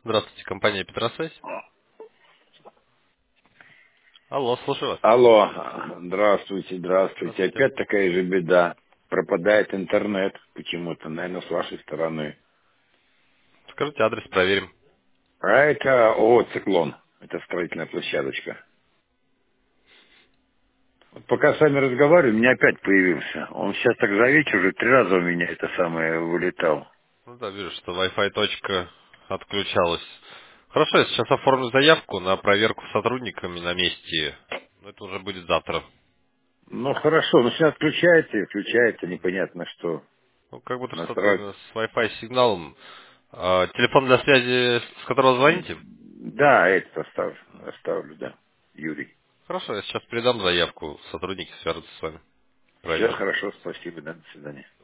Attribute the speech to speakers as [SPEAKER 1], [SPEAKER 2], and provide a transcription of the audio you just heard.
[SPEAKER 1] Здравствуйте, компания Петросвязь. Алло, слушаю вас.
[SPEAKER 2] Алло, здравствуйте, здравствуйте.
[SPEAKER 1] Здравствуйте.
[SPEAKER 2] Опять такая же беда. Пропадает интернет почему-то, наверное, с вашей стороны.
[SPEAKER 1] Скажите адрес, проверим.
[SPEAKER 2] А это ООО «Циклон». Это строительная площадочка. Вот пока с вами разговариваю, у меня опять появился. Он сейчас так за вечер уже 3 раза у меня это самое вылетал.
[SPEAKER 1] Ну да, вижу, что Wi-Fi точка отключалась. Хорошо, я сейчас оформлю заявку на проверку сотрудниками на месте. Но это уже будет завтра.
[SPEAKER 2] Ну хорошо, но сейчас включается непонятно что.
[SPEAKER 1] Ну, как будто что-то
[SPEAKER 2] Насрать.
[SPEAKER 1] именно с Wi-Fi сигналом. Телефон для связи, с которого звоните?
[SPEAKER 2] Да, этот оставлю, да. Юрий.
[SPEAKER 1] Хорошо, я сейчас передам заявку. Сотрудники свяжутся с вами.
[SPEAKER 2] Все
[SPEAKER 1] Проверят.
[SPEAKER 2] хорошо, спасибо, да, до свидания.